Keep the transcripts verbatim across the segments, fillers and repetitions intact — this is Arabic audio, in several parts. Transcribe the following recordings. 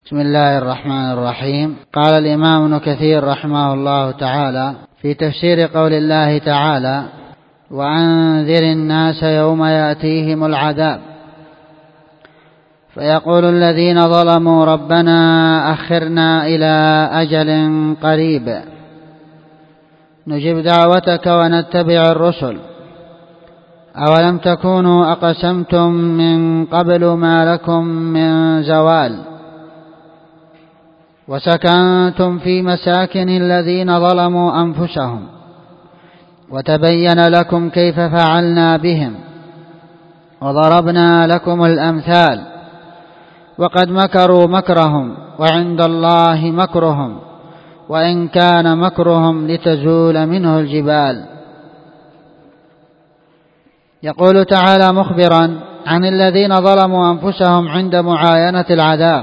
بسم الله الرحمن الرحيم. قال الإمام ابن كثير رحمه الله تعالى في تفسير قول الله تعالى: وأنذر الناس يوم يأتيهم العذاب فيقول الذين ظلموا ربنا أخرنا إلى أجل قريب نجب دعوتك ونتبع الرسل أولم تكونوا أقسمتم من قبل ما لكم من زوال وسكنتم في مساكن الذين ظلموا أنفسهم وتبين لكم كيف فعلنا بهم وضربنا لكم الأمثال وقد مكروا مكرهم وعند الله مكرهم وإن كان مكرهم لتزول منه الجبال. يقول تعالى مخبرا عن الذين ظلموا أنفسهم عند معاينة العذاب: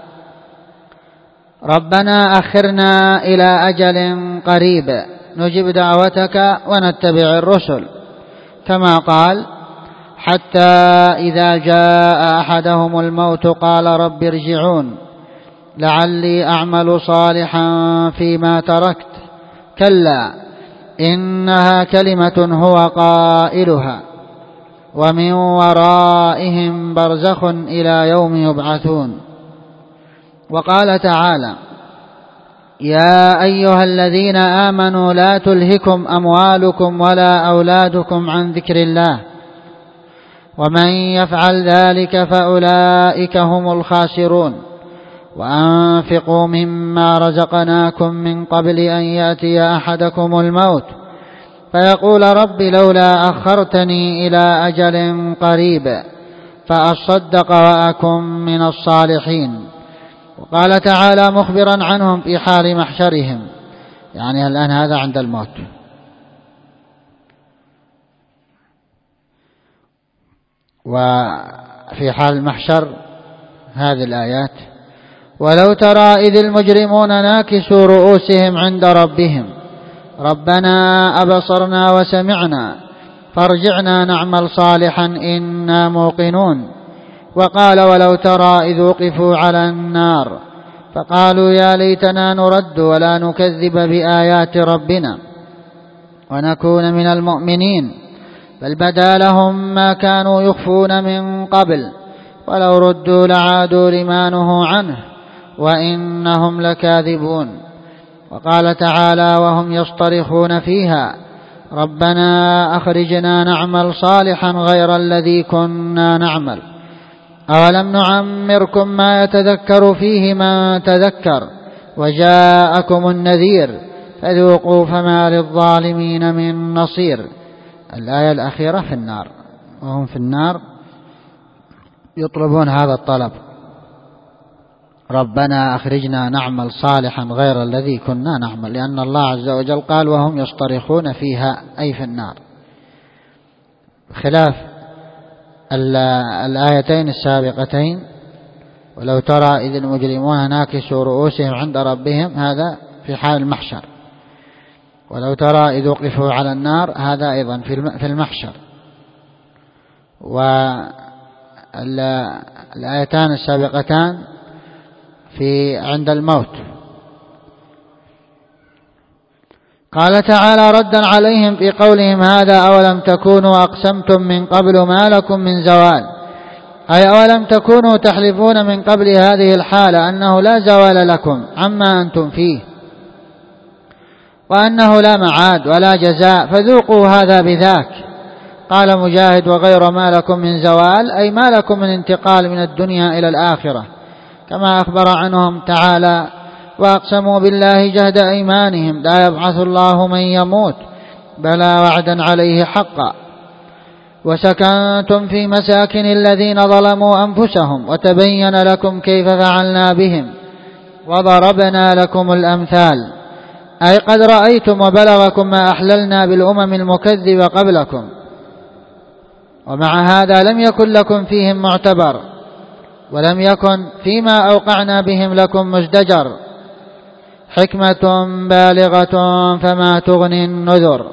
ربنا أخرنا إلى أجل قريب نجب دعوتك ونتبع الرسل، كما قال: حتى إذا جاء أحدهم الموت قال رب ارجعون لعلي أعمل صالحا فيما تركت كلا إنها كلمة هو قائلها ومن ورائهم برزخ إلى يوم يبعثون. وقال تعالى: يا أيها الذين آمنوا لا تلهكم أموالكم ولا أولادكم عن ذكر الله ومن يفعل ذلك فأولئك هم الخاسرون وأنفقوا مما رزقناكم من قبل أن يأتي أحدكم الموت فيقول رب لولا أخرتني إلى أجل قريب فأصدق وأكن من الصالحين. وقال تعالى مخبرا عنهم في حال محشرهم، يعني الآن هذا عند الموت. وفي حال المحشر هذه الآيات: ولو ترى إذ المجرمون ناكسوا رؤوسهم عند ربهم ربنا أبصرنا وسمعنا فارجعنا نعمل صالحا إنا موقنون. وقال: ولو ترى إذ وقفوا على النار فقالوا يا ليتنا نرد ولا نكذب بآيات ربنا ونكون من المؤمنين بل بدا لهم ما كانوا يخفون من قبل ولو ردوا لعادوا لما نهوا عنه وإنهم لكاذبون. وقال تعالى وهم يصطرخون فيها ربنا أخرجنا نعمل صالحا غير الذي كنا نعمل أولم نعمركم ما يتذكر فيه من تذكر وجاءكم النذير فذوقوا فما للظالمين من نصير. الآية الأخيرة في النار، وهم في النار يطلبون هذا الطلب: ربنا أخرجنا نعمل صالحا غير الذي كنا نعمل، لأن الله عز وجل قال وهم يصطرخون فيها أي في النار، خلاف الآيتين السابقتين: ولو ترى إذ المجرمون ناكسوا رؤوسهم عند ربهم هذا في حال المحشر، ولو ترى إذ وقفوا على النار هذا أيضا في المحشر. والآيتان السابقتان في عند الموت. قال تعالى ردا عليهم في قولهم هذا: أولم تكونوا أقسمتم من قبل ما لكم من زوال، أي أولم تكونوا تحلفون من قبل هذه الحالة أنه لا زوال لكم عما أنتم فيه وأنه لا معاد ولا جزاء فذوقوا هذا بذاك. قال مجاهد وغير ما لكم من زوال أي ما لكم من انتقال من الدنيا إلى الآخرة، كما أخبر عنهم تعالى: وأقسموا بالله جهد أيمانهم لا يبعث الله من يموت بلى وعدا عليه حقا وسكنتم في مساكن الذين ظلموا أنفسهم وتبين لكم كيف فعلنا بهم وضربنا لكم الأمثال، أي قد رأيتم وبلغكم ما أحللنا بالأمم المكذبة قبلكم ومع هذا لم يكن لكم فيهم معتبر ولم يكن فيما أوقعنا بهم لكم مزدجر، حكمة بالغة فما تغني النذر.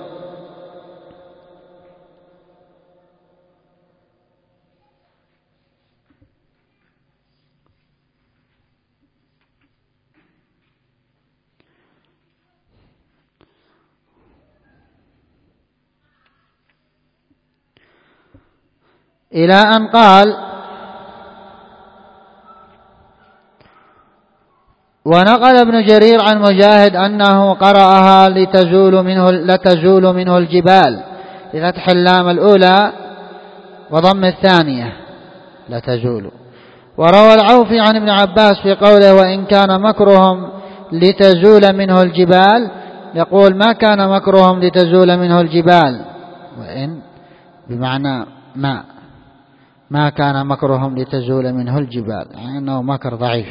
إلى أن قال: ونقل ابن جرير عن مجاهد أنه قرأها لتزول منه لتزول منه الجبال بفتح اللام الأولى وضم الثانية لتزول. وروى العوفي عن ابن عباس في قوله: وإن كان مكرهم لتزول منه الجبال، يقول: ما كان مكرهم لتزول منه الجبال، وإن بمعنى ما ما كان مكرهم لتزول منه الجبال، يعني أنه مكر ضعيف.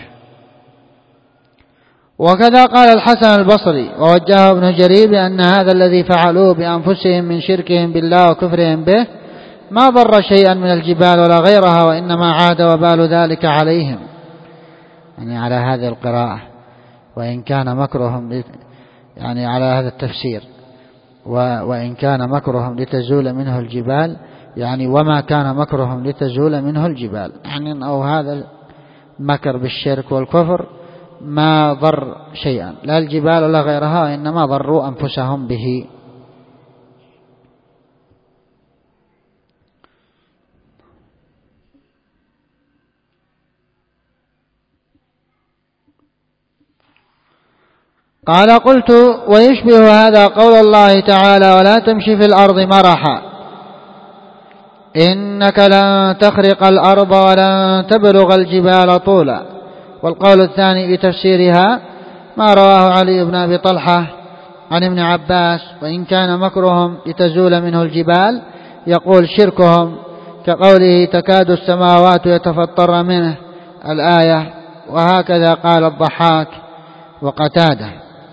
وكذا قال الحسن البصري ووجهه ابن جرير بأن هذا الذي فعلوه بأنفسهم من شركهم بالله وكفرهم به ما ضر شيئا من الجبال ولا غيرها، وإنما عاد وبال ذلك عليهم، يعني على هذه القراءة: وإن كان مكرهم، يعني على هذا التفسير، وإن كان مكرهم لتزول منه الجبال، يعني وما كان مكرهم لتزول منه الجبال، يعني أو هذا المكر بالشرك والكفر ما ضر شيئا لا الجبال ولا غيرها، وإنما ضروا أنفسهم به. قال: قلت: ويشبه هذا قول الله تعالى: ولا تمشي في الأرض مرحا إنك لن تخرق الأرض ولن تبلغ الجبال طولا. والقول الثاني بتفسيرها ما رواه علي بن أبي طلحة عن ابن عباس: وإن كان مكرهم لتزول منه الجبال، يقول: شركهم كقوله: تكاد السماوات يتفطرن منه الآية. وهكذا قال الضحاك وقتاده.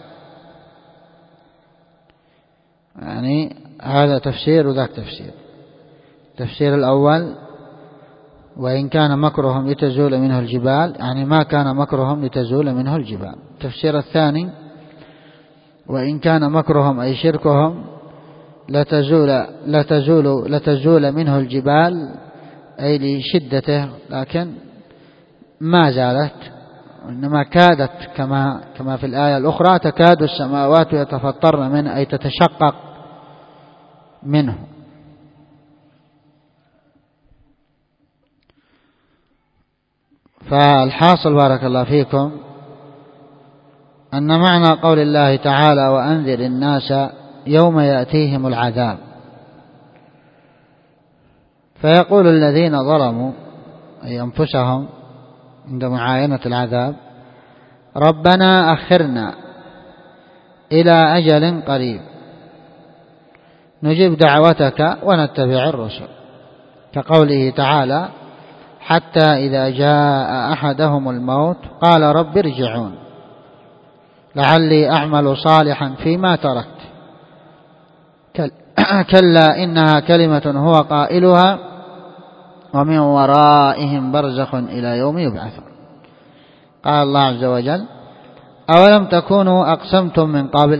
يعني هذا تفسير وذاك تفسير. التفسير الأول: وإن كان مكرهم لتزول منه الجبال، يعني ما كان مكرهم لتزول منه الجبال. التفسير الثاني: وإن كان مكرهم أي شركهم لتزول لتزول لتزول منه الجبال، أي لشدته، لكن ما زالت، إنما كادت، كما كما في الآية الأخرى: تكاد السماوات يتفطرن منه، أي تتشقق منه. فالحاصل بارك الله فيكم أن معنى قول الله تعالى: وأنذر الناس يوم يأتيهم العذاب، فيقول الذين ظلموا أي أنفسهم عند معاينة العذاب: ربنا أخرنا إلى أجل قريب نجب دعوتك ونتبع الرسل، كقوله تعالى: حتى إذا جاء أحدهم الموت قال رب ارجعون لعلي أعمل صالحا فيما تركت، كلا إنها كلمة هو قائلها ومن ورائهم برزخ إلى يوم يبعثون. قال الله عز وجل: أولم تكونوا أقسمتم من قبل،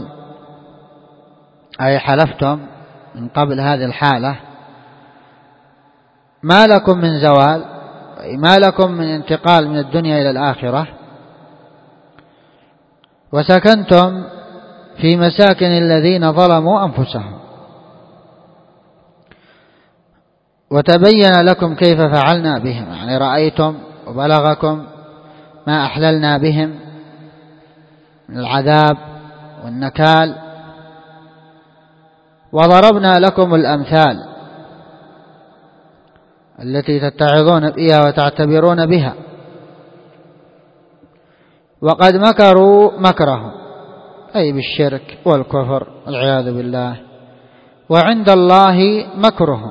أي حلفتم من قبل هذه الحالة، ما لكم من زوال، ما لكم من انتقال من الدنيا إلى الآخرة، وسكنتم في مساكن الذين ظلموا أنفسهم، وتبين لكم كيف فعلنا بهم، يعني رأيتم وبلغكم ما أحللنا بهم من العذاب والنكال، وضربنا لكم الأمثال التي تتعظون بها وتعتبرون بها. وقد مكروا مكرهم، أي بالشرك والكفر والعياذ بالله، وعند الله مكرهم،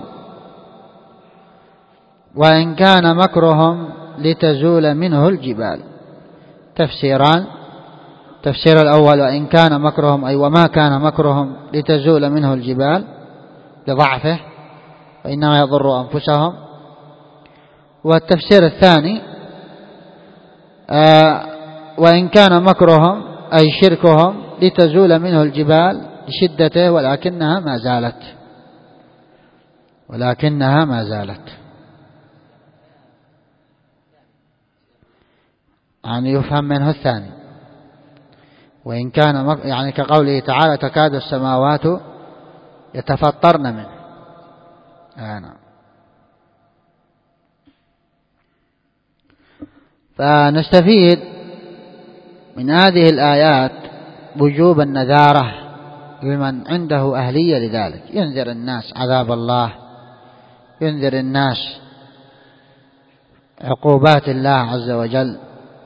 وإن كان مكرهم لتزول منه الجبال. تفسيران: التفسير الأول: وإن كان مكرهم أي وما كان مكرهم لتزول منه الجبال لضعفه، وإنما يضر أنفسهم. والتفسير الثاني: آه وإن كان مكرهم أي شركهم لتزول منه الجبال لشدته، ولكنها ما زالت ولكنها ما زالت يعني يفهم منه الثاني. وإن كان مك... يعني كقوله تعالى: تكاد السماوات يتفطرن منه. آه نعم. فنستفيد من هذه الآيات وجوب النذارة لمن عنده أهلية لذلك، ينذر الناس عذاب الله، ينذر الناس عقوبات الله عز وجل.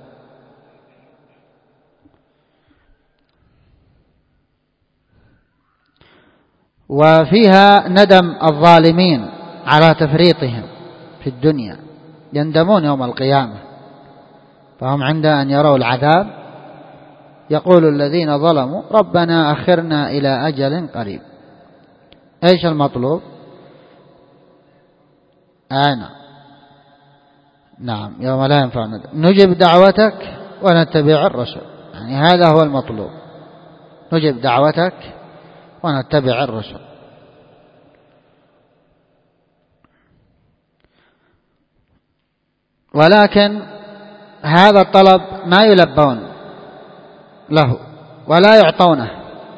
وفيها ندم الظالمين على تفريطهم في الدنيا، يندمون يوم القيامة، فهم عند أن يروا العذاب يقول الذين ظلموا ربنا أخرنا إلى أجل قريب. إيش المطلوب؟ أنا نعم يوم لا ينفع ندم نجب دعوتك ونتبع الرسل، يعني هذا هو المطلوب، نجب دعوتك ونتبع الرسل. ولكن هذا الطلب ما يلبون له ولا يعطونه،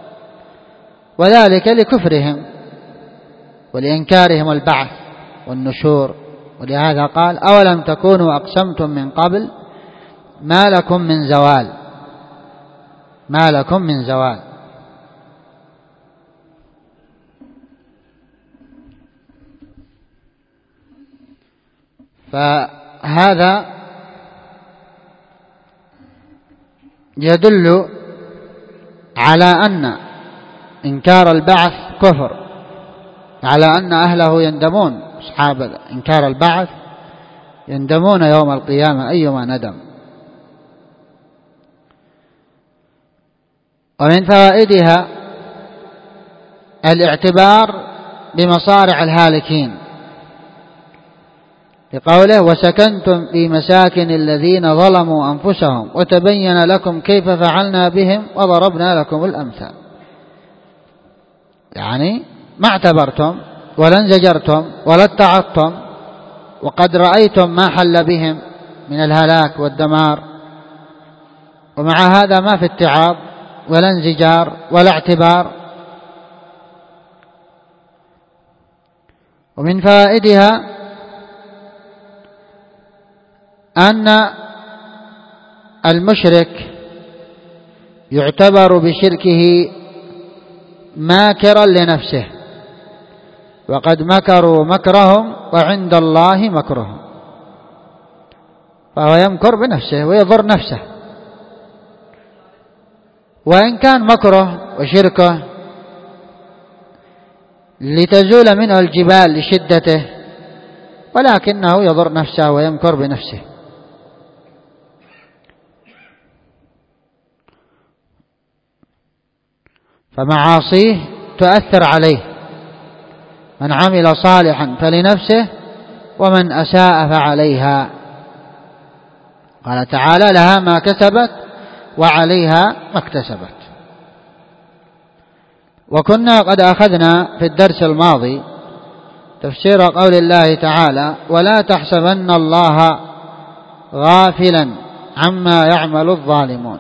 وذلك لكفرهم ولإنكارهم البعث والنشور. ولهذا قال أولم تكونوا أقسمتم من قبل ما لكم من زوال، ما لكم من زوال. فهذا يدل على أن إنكار البعث كفر، على أن أهله يندمون، أصحاب إنكار البعث يندمون يوم القيامة أيما ندم. ومن فوائدها الاعتبار بمصارع الهالكين، بقوله وسكنتم في مساكن الذين ظلموا أنفسهم وتبين لكم كيف فعلنا بهم وضربنا لكم الأمثال. يعني ما اعتبرتم ولا انزجرتم ولا اتعظتم، وقد رأيتم ما حل بهم من الهلاك والدمار، ومع هذا ما في اتعاظ ولا انزجار ولا اعتبار. ومن فوائدها أن المشرك يعتبر بشركه ماكرا لنفسه، وقد مكروا مكرهم وعند الله مكرهم، فهو يمكر بنفسه ويضر نفسه. وإن كان مكره وشركه لتزول منه الجبال لشدته، ولكنه يضر نفسه ويمكر بنفسه. فمعاصيه تؤثر عليه، من عمل صالحا فلنفسه ومن أساء فعليها. قال تعالى لها ما كسبت وعليها ما اكتسبت. وكنا قد أخذنا في الدرس الماضي تفسير قول الله تعالى ولا تحسبن الله غافلا عما يعمل الظالمون.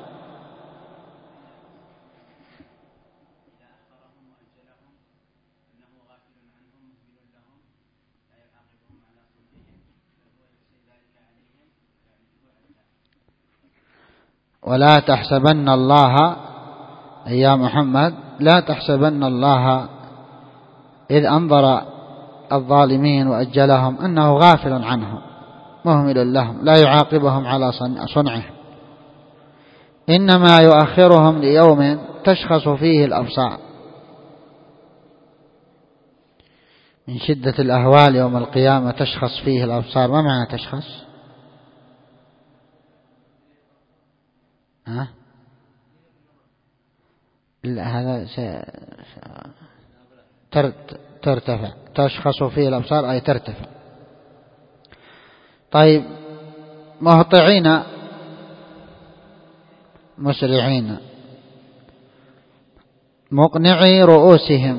ولا تحسبن الله أي يا محمد لا تحسبن الله إذ أنظر الظالمين وأجلهم أنه غافل عنهم مهمل لهم لا يعاقبهم على صنعه، إنما يؤخرهم ليوم تشخص فيه الأبصار. من شدة الأهوال يوم القيامة تشخص فيه الأبصار. ما معنى تشخص؟ ها؟ لا هذا ترتفع، تشخص فيه الأبصار أي ترتفع. طيب مهطعين مسرعين مقنعي رؤوسهم،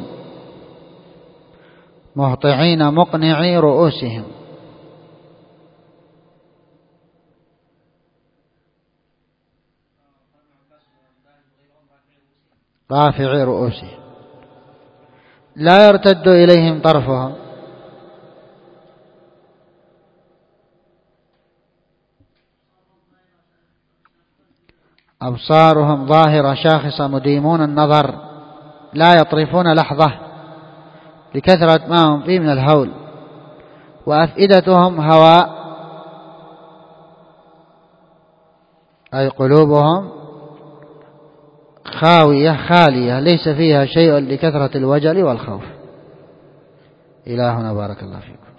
مهطعين مقنعي رؤوسهم. رافعي رؤوسهم لا يرتد إليهم طرفهم. أبصارهم ظاهرة شاخصة مديمون النظر لا يطرفون لحظة لكثرة ما هم فيه من الهول، وأفئدتهم هواء أي قلوبهم خاوية خالية ليس فيها شيء لكثرة الوجل والخوف. إلهنا بارك الله فيكم.